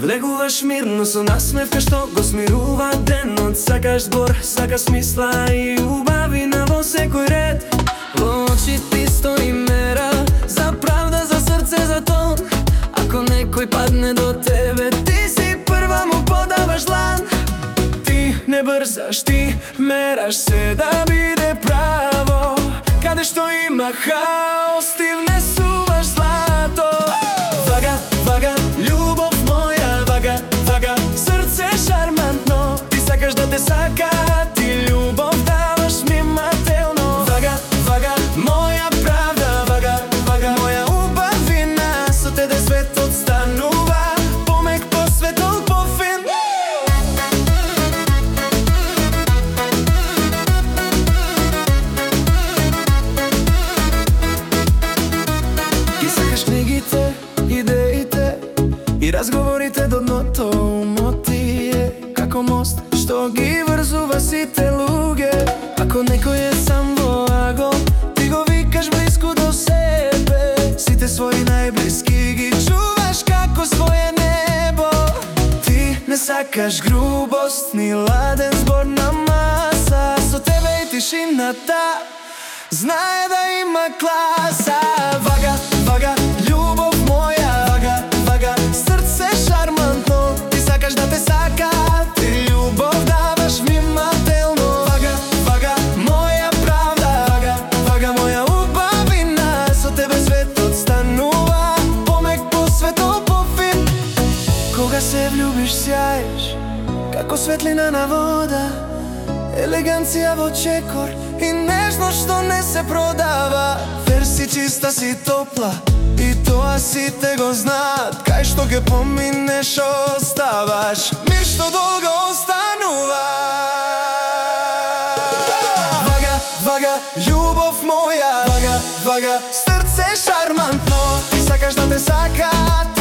Влегуваш мирно со насмевка што го смирува денот. Сакаш збор, сакаш смисла и убавина во секој ред. Во очите стои мера за правда, за срце, за тон. Ако некој падне до тебе, ти си прва му подаваш длан. Ти не брзаш, ти мераш се да биде право. Каде што има хаос, ти внесуваш злато. Вага, вага, љубов моја, вага, вага, срце шармантно. Ти сакаш да те сакат и љубов даваш внимателно. Вага, вага, моја правда, вага, вага, моја убавина. Со тебе светот станува помек, посветол, пофин. Ги сакаш книгите, идеите и разговорите до дното. Умот ти е како мост што ги врзува сите луѓе. Ако некој е сам во агон, ти го викаш близко до себе. Сите своји најблиски ги чуваш како своје небо. Ти не сакаш грубост, ни ладен збор на маса. Со тебе и тишината знае да има класа. Вага, вага, љубов моја, вага, вага, срце шармантно. Ти сакаш да те сакат и љубов даваш внимателно. Вага, вага, моја правда, вага, вага, моја убавина. Со тебе светот станува помек, посветол, пофин. Кога се влюбиш сјаеш како светлина на вода, елеганција во чекор и нежно што не се продава. Вер си чиста, си топла и тоа сите го знаат. Кај што ке поминеш оставаш мир што долго останува. Вага, вага, љубов моја, вага, вага, срце шармантно. Ти сакаш да те сакат